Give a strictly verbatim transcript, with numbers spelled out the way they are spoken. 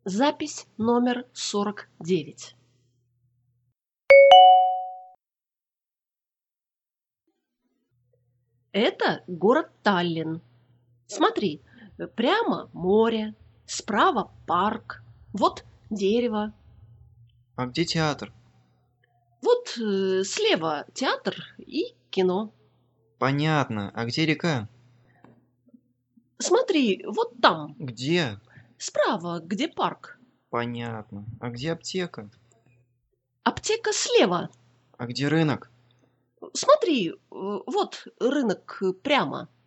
Запись номер сорок девять. Это город Таллин. Смотри, э, прямо море, справа парк, вот дерево, А где театр? вот э, слева театр и кино. Понятно. А где река? Смотри, вот там, Где? справа, где парк. Понятно. А где аптека? Аптека слева. А где рынок? Смотри, э, вот рынок э, прямо.